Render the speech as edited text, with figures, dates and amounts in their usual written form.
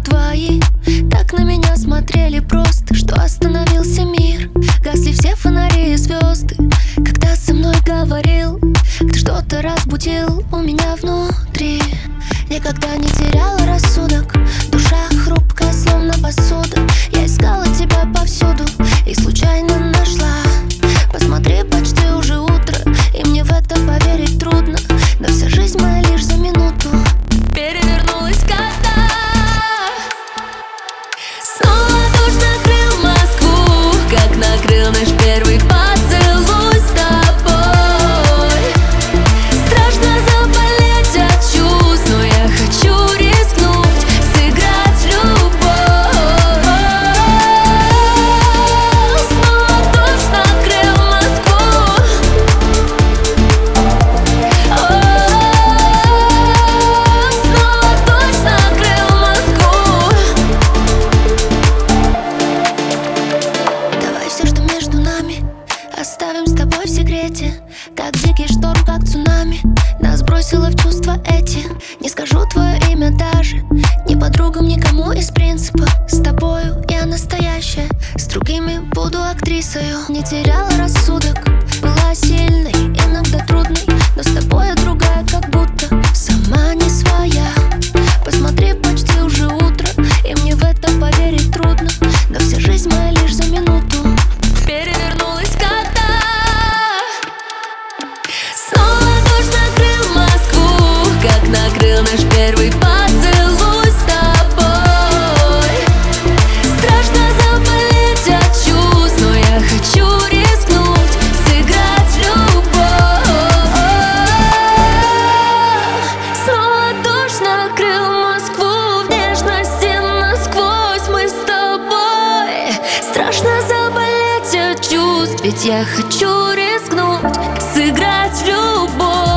твои так на меня смотрели просто, что остановился мир. Гасли все фонари и звезды, когда со мной говорил. Ты что-то разбудил у меня внутри. Никогда не теряла рассудок, душа хрупкая, словно посуда. Я искала тебя повсюду и случайно нашла. Посмотри, почти уже утро, и мне в это поверить трудно. Но вся жизнь моя лишь за минуту перевернулась когда снова дождь накрыл Москву, как накрыл наш первый поцелуй с тобой. Страшно заболеть от чувств, но я хочу рискнуть, сыграть в любовь. Снова дождь накрыл Москву. Снова дождь накрыл Москву. Давай все, что между нами, оставим с тобой в секрете. Как дикий шторм, как цунами, нас бросило в чувства эти. Не скажу твое имя даже, ни подругам, никому из принципа. С тобою я настоящая, с другими буду актрисою. Не теряла рассудок, была сильной, иногда трудной, но с тобой я другая, как будто сама не своя. Посмотри, почти уже утро, и мне в это поверить трудно. Но вся жизнь моя лишь за минуту перевернулась когда снова дождь накрыл Москву, как накрыл наш первый поцелуй с тобой. Страшно заболеть от чувств, но я хочу рискнуть, сыграть в любовь. Снова дождь накрыл Москву, в нежности насквозь мы с тобой. Страшно заболеть от чувств, ведь я хочу рискнуть, сыграть в любовь.